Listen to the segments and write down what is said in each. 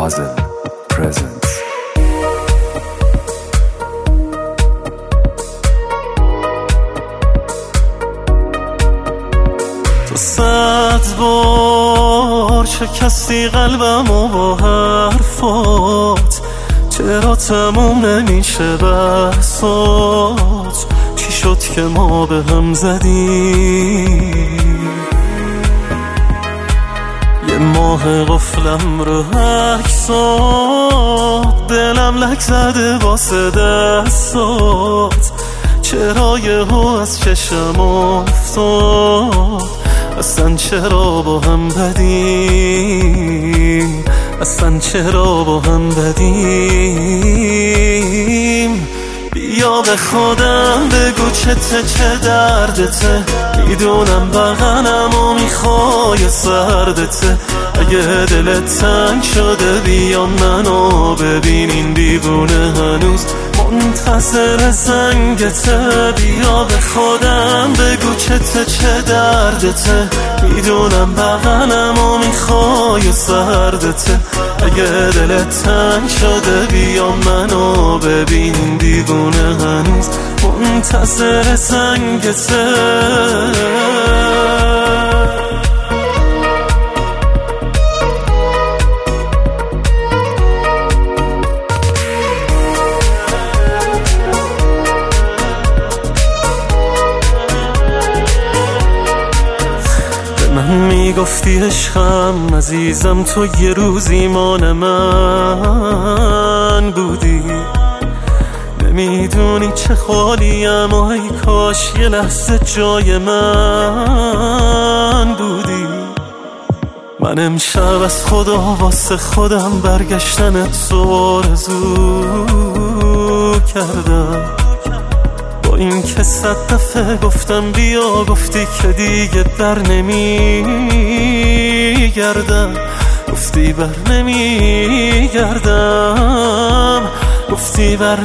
Mazel presents. تو 100 بار شکستی قلبمو با حرفات، چرا تموم نمیشه بحثات؟ چی شد که ما به هم زدیم؟ یه ماه قفلم رو عکسات، دلم لک زده واسه دستات، چرا یهو از چشم افتاد؟ اصلا چرا با هم بدیم؟ اصلا چرا با هم بدیم؟ بیا به خودم بگو چه دردته، میدونم بغنم و میخوای سردته. اگه دلت تنگ شده بیا منو ببین، این دیوونه هنوز منتظر زنگته. بیا به خودم بگو چه دردته، میدونم بغنم و میخوای سردته. اگه دلت تنگ شده بیا منو ببین، این دیوونه هنوز منتظر زنگته. میگفتی عشقم عزیزم، تو یه روزی مان من بودی. نمیدونی چه خالیم و ای کاش یه لحظه جای من بودی. من امشب از خدا واسه خودم برگشتنت تو آرزو کردم. با این که 100 دفعه گفتم بیا، گفتی که دیگه بر نمیگردم. گفتی بر نمیگردم، گفتی بر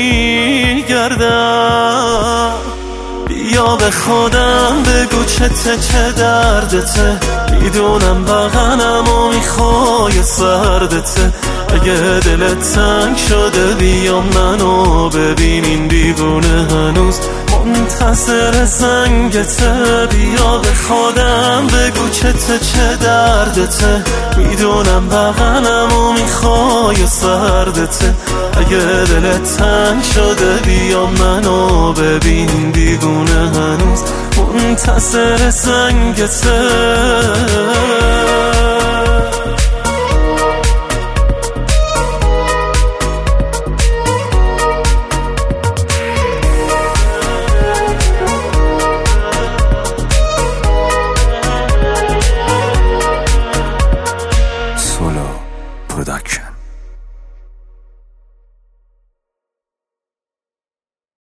نمیگردم. بیا به خودم بگو چه دردته، میدونم بغنم و میخوای سردته. اگه دلت تنگ شده بیا منو ببین، این دیوونه هنوز منتظر زنگته. بیا به خودم بگو چه دردته، میدونم بغنم و میخوای سردته. اگه دلت تنگ شده بیا منو ببین، دیوونه هنوز منتظر زنگته.